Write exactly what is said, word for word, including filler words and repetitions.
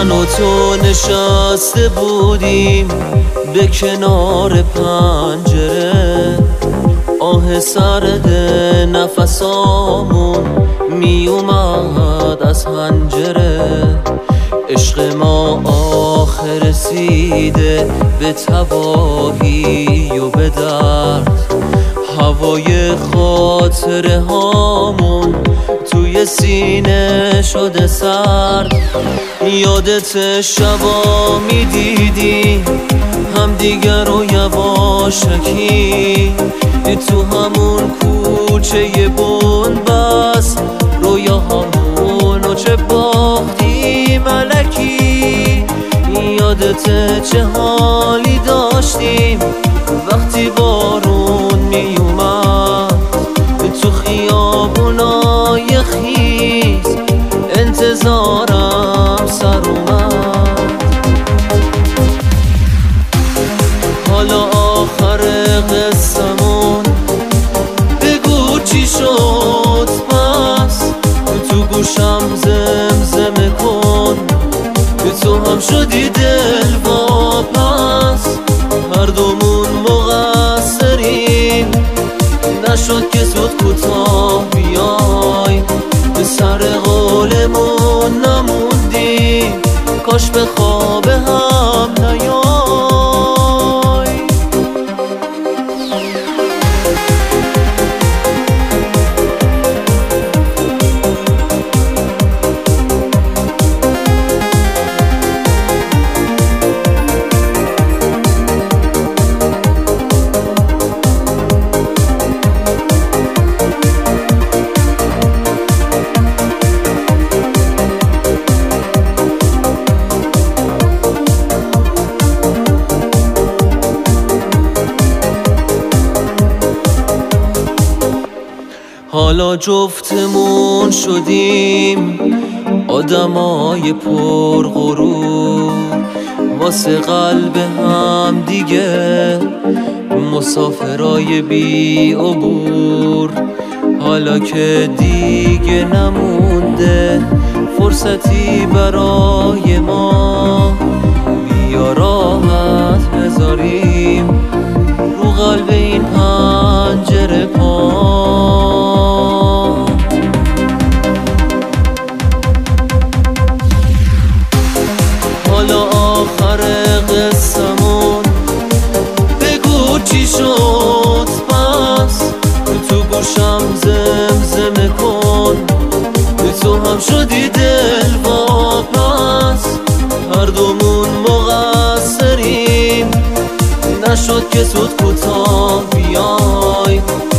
من و تو نشسته بودیم به کنار پنجره، آه سرد نفسامون می اومد از حنجره. عشق ما آخر رسیده به تباهی و به درد، هوای خاطره هامون توی سینه شده سرد. یادت شبا می دیدی هم دیگر رو یواشکی تو همون کوچه بنبست، رویاهامونو چه باختی ملکی. یادت چه حالی داشتیم وقتی بارون می اومد تو خیابونای خیس، انتظارم سر اومد. حالا آخر قصمون بگو چی شد پس، تو گوشم زمزمه کن تو هم شدی دل واپس. هر دومون مقصریم، نشد که زود کوتاه بیای، به سر قولمون نموندیم، کاش به خواب هم نیای. حالا جفتمون شدیم آدمای پرغرور، واسه قلب هم دیگه مسافرای بی عبور. حالا که دیگه نمونده فرصتی برای ما، بیا راحت بذاریم رو قلب این پنجره پا. حالا آخر قصمون بگو چی شد پس، تو گوشم زمزمه کن تو هم شدی دل واپس. هر دومون مقصریم، نشد که زود کوتاه بیای،